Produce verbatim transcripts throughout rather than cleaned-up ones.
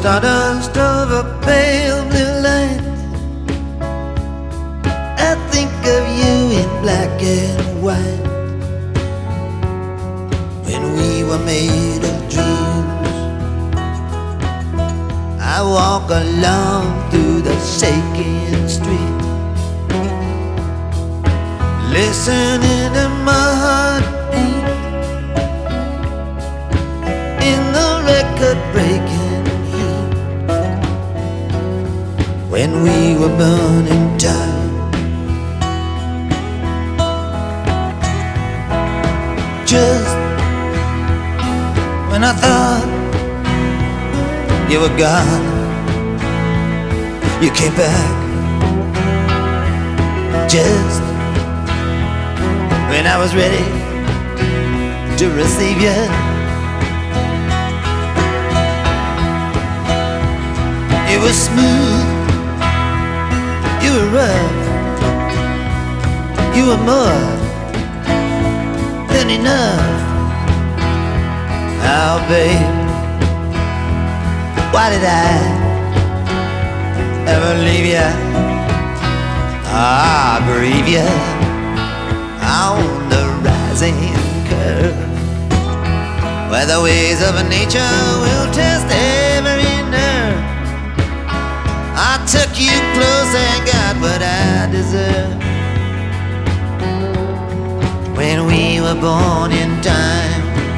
stardust of a pale blue light. I think of you in black and white, when we were made of dreams. I walk along through the shaking street, listening to my heartbeat in the record-breaking heat, when we were burning tight. Just when I thought you were gone, you came back. Just when I was ready to receive you, you were smooth, you were rough, you were more than enough. Oh babe, why did I ever leave you? Ah, grieve you on the rising curve, where the ways of nature will test every nerve. I took you close and got what I deserved, when we were born in time.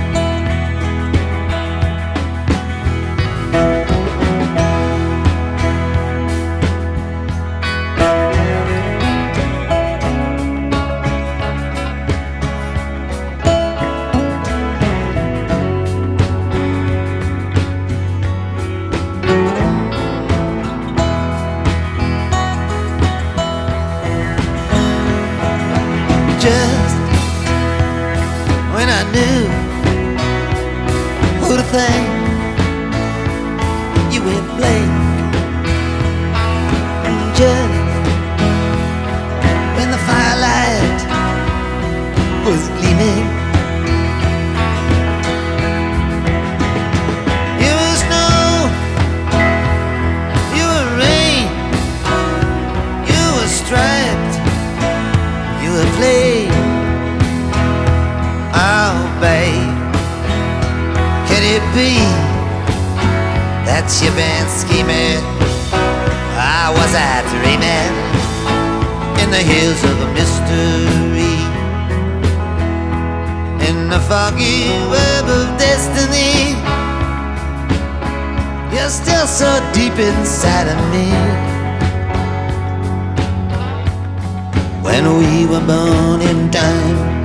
Just when I knew who to thank, you went blank. Just when the firelight was gleaming, you were snow, you were rain, you were striped, you were plain. Oh babe, could it be that you been scheming? Or was I dreaming in the hills of a mystery, in the foggy web of destiny? You're still so deep inside of me, when we were born in time.